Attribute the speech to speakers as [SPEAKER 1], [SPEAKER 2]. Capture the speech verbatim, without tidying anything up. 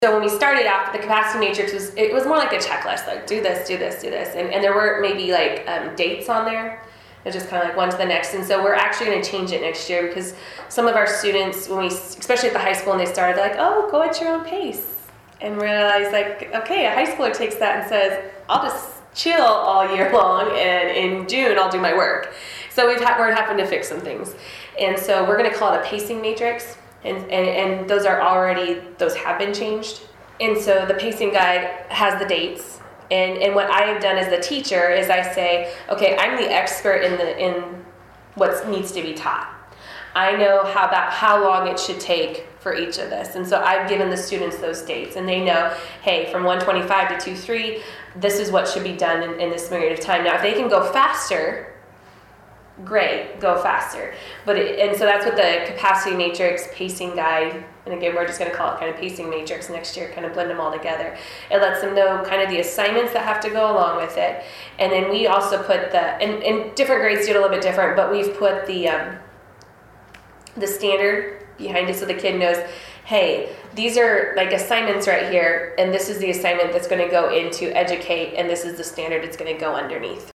[SPEAKER 1] So when we started out, the capacity matrix was, it was more like a checklist, like do this, do this, do this. And, and there were maybe like um, dates on there. It was just kind of like one to the next. And so we're actually going to change it next year because some of our students, when we, especially at the high school, when they started, they're like, oh, go at your own pace. And realize like, okay, a high schooler takes that and says, I'll just chill all year long, and in June I'll do my work. So we've ha- we're having to fix some things. And so we're going to call it a pacing matrix. And, and and those are already, those have been changed. And so the pacing guide has the dates. And and what I have done as the teacher is I say, okay, I'm the expert in the in what needs to be taught. I know how about how long it should take for each of this. And so I've given the students those dates. And they know, hey, from one twenty-five to two three, this is what should be done in, in this period of time. Now, if they can go faster, great, go faster. But it, and so that's what the capacity matrix, pacing guide, and again, we're just going to call it kind of pacing matrix next year, kind of blend them all together. It lets them know kind of the assignments that have to go along with it. And then we also put the, and, and different grades do it a little bit different, but we've put the um, the standard behind it so the kid knows, hey, these are like assignments right here, and this is the assignment that's going to go into educate, and this is the standard it's going to go underneath.